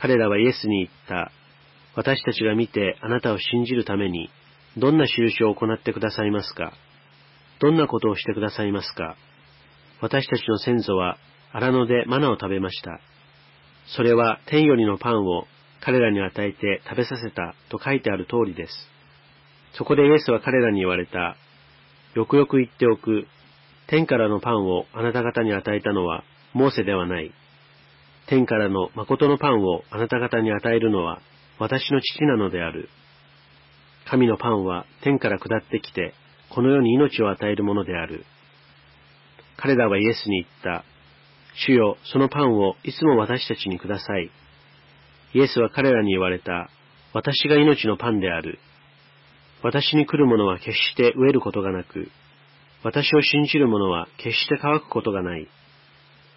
彼らはイエスに言った。私たちが見てあなたを信じるために、どんな印を行ってくださいますか？どんなことをしてくださいますか？私たちの先祖は荒野でマナを食べました。それは天よりのパンを彼らに与えて食べさせたと書いてある通りです。そこでイエスは彼らに言われた。よくよく言っておく。天からのパンをあなた方に与えたのはモーセではない。天からの誠のパンをあなた方に与えるのは私の父なのである。神のパンは天から下ってきて、この世に命を与えるものである。彼らはイエスに言った。主よ、そのパンをいつも私たちにください。イエスは彼らに言われた。私が命のパンである。私に来る者は決して飢えることがなく、私を信じる者は決して乾くことがない。